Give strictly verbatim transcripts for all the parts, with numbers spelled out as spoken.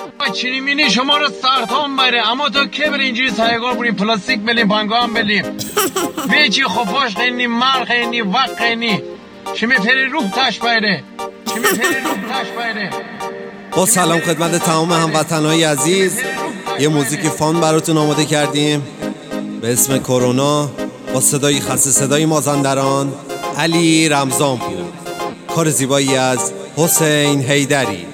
چینی مینی شما رو سرطان بره، اما تو که بری اینجوری سایگار بری پلاستیک بلیم پنگام بلیم بیچی خفاش خینی مر خینی وق خینی شمی پری روح تش بایده شمی پری روح تش بایده. با سلام خدمت تمام هموطنهای عزیز، یه موزیک فان براتون آماده کردیم به اسم کرونا با صدای خسته صدای مازندران علی رمضانپور، کار زیبایی از حسین حیدری.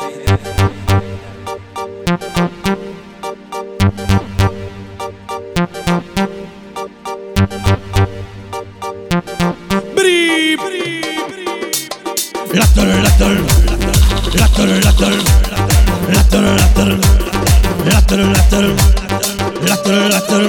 Latter, latter, latter, latter, latter, latter, latter, latter, latter, latter.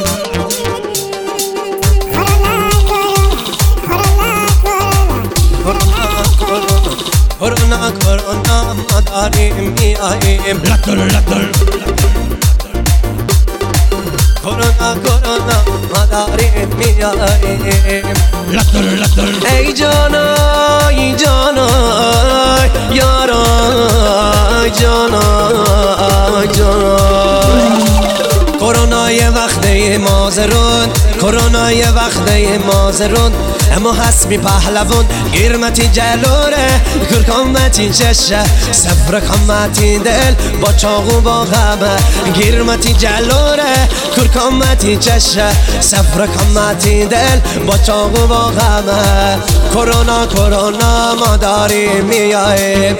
Corona, corona, madarim miayim. Latter, latter. Corona, corona, madarim miayim. Latter, latter. Ey canay, canay, yaray, canay, canay. Corona یه وقته مازرون، کرونا یه وقته مازرون، اما حسبی پهلوون گیرمتی جلوره کرکامتی چشه سفر کامتی دل با چاقو با غمه گیرمتی جلوره کرکامتی چشه سفر کامتی دل با چاقو با غمه. کرونا کرونا ما داریم میاییم،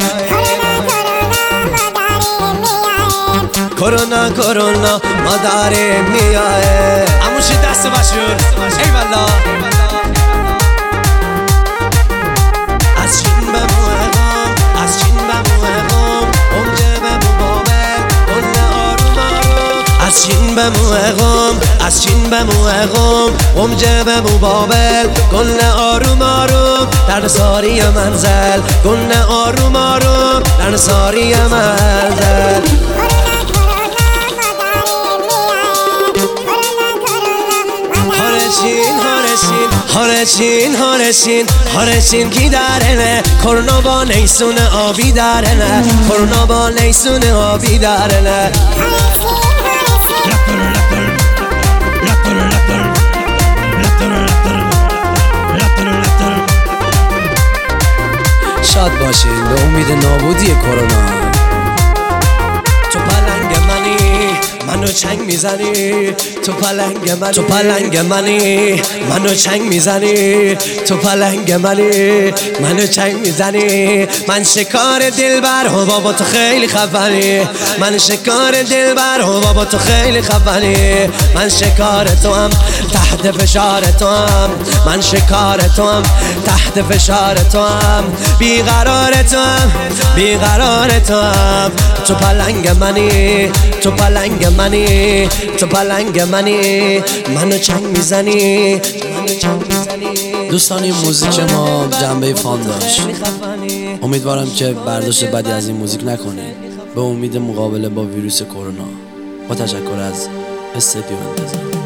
کرونا کرونا ما داریم میاییم. اموشی دست بشور ای والا از چین به موهقام، از چین به موهقام اونجه به مبابل گل آروم آروم. از چین به موهقام، از چین به موهقام اونجه به مبابل گل آروم آروم در ساری منزل گل آروم آروم در ساری منزل. هارشین هارشین هارشین کی درنه کرونا با نیسون آبی درنه کرونا با نیسون آبی درنه. شاد باشین به امید نابودی کرونا. تو پلنگ منی منو چنگ میزنی، تو پلنگ منی تو پلنگ منی منو چنگ میزنی، تو پلنگ منی منو چنگ میزنی. من شکار دلبر و بابا تو خیلی خفنی، من شکار دلبر و بابا تو خیلی خفنی. من شکار تو هم تحت فشار تو هم، من شکار تو هم تحت فشار تو هم، بیقرار تو هم بیقرار تو هم. تو پلنگ منی تو پلنگ منی تو پلنگ منی منو چنگ میزنی منو چنگ میزنی. دوستان این موزیک ما جنبه فان داشت، امیدوارم که برداشت بدی از این موزیک نکنید به امید مقابله با ویروس کرونا. با تشکر از استدیو انتظار.